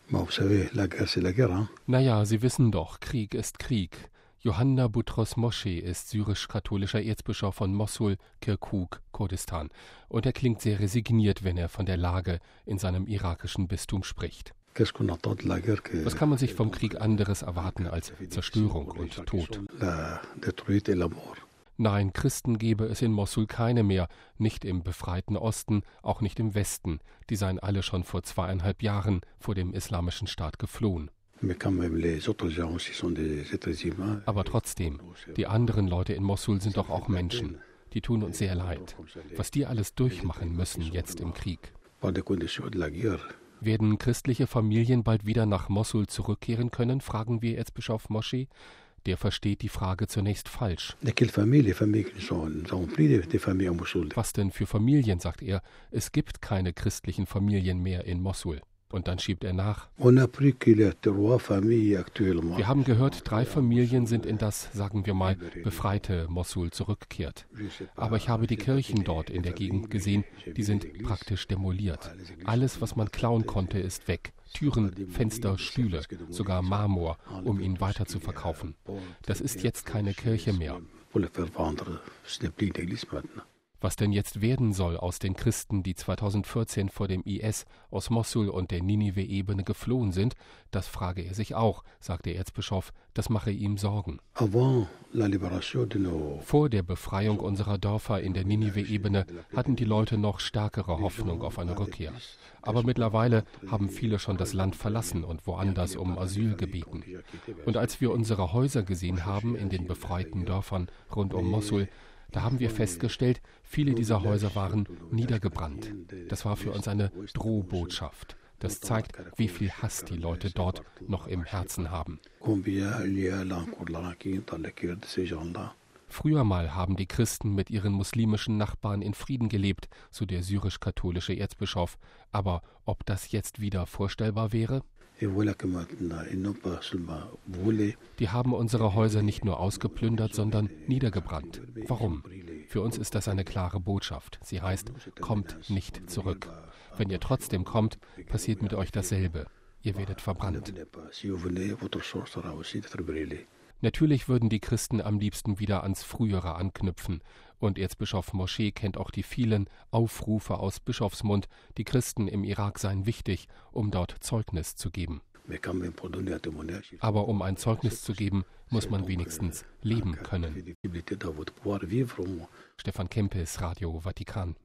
Naja, Sie wissen doch, Krieg ist Krieg. Yohanna Boutros-Moshe ist syrisch-katholischer Erzbischof von Mossul, Kirkuk, Kurdistan. Und er klingt sehr resigniert, wenn er von der Lage in seinem irakischen Bistum spricht. Was kann man sich vom Krieg anderes erwarten als Zerstörung und Tod? Nein, Christen gebe es in Mossul keine mehr, nicht im befreiten Osten, auch nicht im Westen. Die seien alle schon vor 2,5 Jahren vor dem Islamischen Staat geflohen. Aber trotzdem, die anderen Leute in Mossul sind doch auch Menschen. Die tun uns sehr leid. Was die alles durchmachen müssen jetzt im Krieg. Werden christliche Familien bald wieder nach Mossul zurückkehren können, fragen wir Erzbischof Moshe. Der versteht die Frage zunächst falsch. Was denn für Familien, sagt er. Es gibt keine christlichen Familien mehr in Mossul. Und dann schiebt er nach. Wir haben gehört, 3 Familien sind in das, sagen wir mal, befreite Mossul zurückgekehrt. Aber ich habe die Kirchen dort in der Gegend gesehen, die sind praktisch demoliert. Alles, was man klauen konnte, ist weg. Türen, Fenster, Stühle, sogar Marmor, um ihn weiter zu verkaufen. Das ist jetzt keine Kirche mehr. Was denn jetzt werden soll aus den Christen, die 2014 vor dem IS aus Mossul und der Ninive-Ebene geflohen sind, das frage er sich auch, sagt der Erzbischof, das mache ihm Sorgen. Vor der Befreiung unserer Dörfer in der Ninive-Ebene hatten die Leute noch stärkere Hoffnung auf eine Rückkehr. Aber mittlerweile haben viele schon das Land verlassen und woanders um Asyl gebeten. Und als wir unsere Häuser gesehen haben in den befreiten Dörfern rund um Mossul, da haben wir festgestellt, viele dieser Häuser waren niedergebrannt. Das war für uns eine Drohbotschaft. Das zeigt, wie viel Hass die Leute dort noch im Herzen haben. Früher mal haben die Christen mit ihren muslimischen Nachbarn in Frieden gelebt, so der syrisch-katholische Erzbischof. Aber ob das jetzt wieder vorstellbar wäre? Die haben unsere Häuser nicht nur ausgeplündert, sondern niedergebrannt. Warum? Für uns ist das eine klare Botschaft. Sie heißt, kommt nicht zurück. Wenn ihr trotzdem kommt, passiert mit euch dasselbe. Ihr werdet verbrannt. Natürlich würden die Christen am liebsten wieder ans Frühere anknüpfen. Und Erzbischof Moshe kennt auch die vielen Aufrufe aus Bischofsmund, die Christen im Irak seien wichtig, um dort Zeugnis zu geben. Aber um ein Zeugnis zu geben, muss man wenigstens leben können. Stefan Kempis, Radio Vatikan.